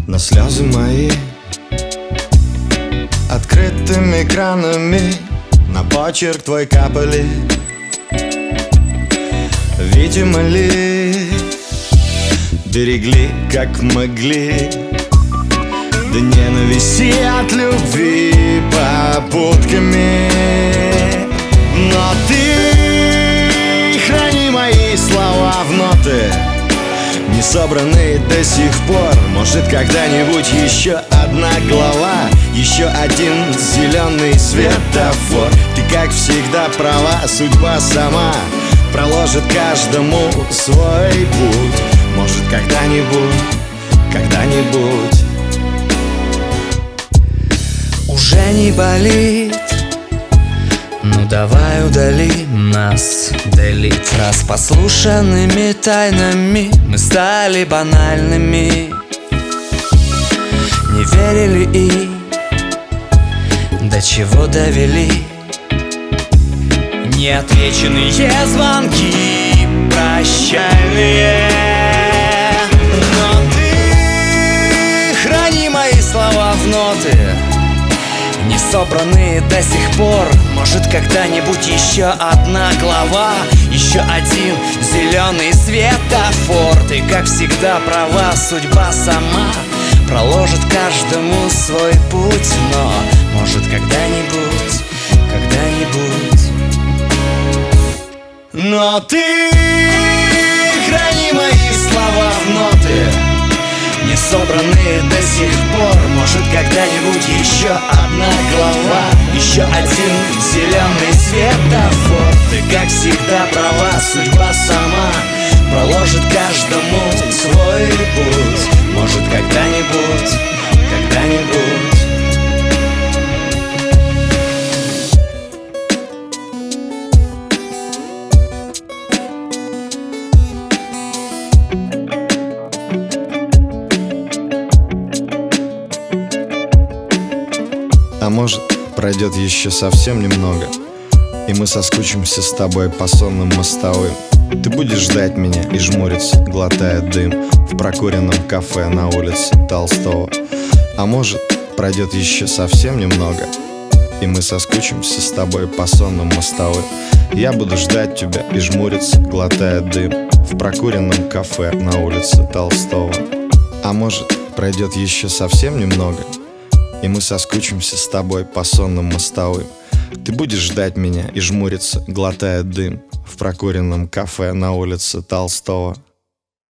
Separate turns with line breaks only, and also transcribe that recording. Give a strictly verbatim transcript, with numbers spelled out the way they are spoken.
Но слезы мои открытыми кранами на почерк твой капали. Видимо ли, берегли как могли, до ненависти от любви попутками. Но ты храни мои слова в ноты, не собранные до сих пор. Может, когда-нибудь еще одна глава, еще один зеленый светофор. Ты, как всегда, права, судьба сама проложит каждому свой путь. Может, когда-нибудь, когда-нибудь.
Уже не болит, ну давай удали нас, делит. Раз послушанными тайнами мы стали банальными, не верили и до чего довели. Неотвеченные звонки прощальные. Но ты храни мои слова в ноты, не собранные до сих пор. Может, когда-нибудь еще одна глава, еще один зеленый светофор. Ты, как всегда, права, судьба сама проложит каждому свой путь. Но, может, когда-нибудь, когда-нибудь. Но ты храни мои слова в ноты, не собранные до сих пор. Может, когда-нибудь еще одна глава, еще один зеленый светофор. Ты, как всегда, права, судьба сама проложит каждому свой путь. Может, когда-нибудь, когда-нибудь.
А может, пройдет еще совсем немного, и мы соскучимся с тобой по сонным мостовым. Ты будешь ждать меня и жмуриться, глотая дым в прокуренном кафе на улице Толстого. А может, пройдет еще совсем немного, и мы соскучимся с тобой по сонным мостовым. Я буду ждать тебя и жмуриться, глотая дым в прокуренном кафе на улице Толстого. А может, пройдет еще совсем немного, и мы соскучимся с тобой по сонным мостовым. Ты будешь ждать меня и жмуриться, глотая дым в прокуренном кафе на улице Толстого.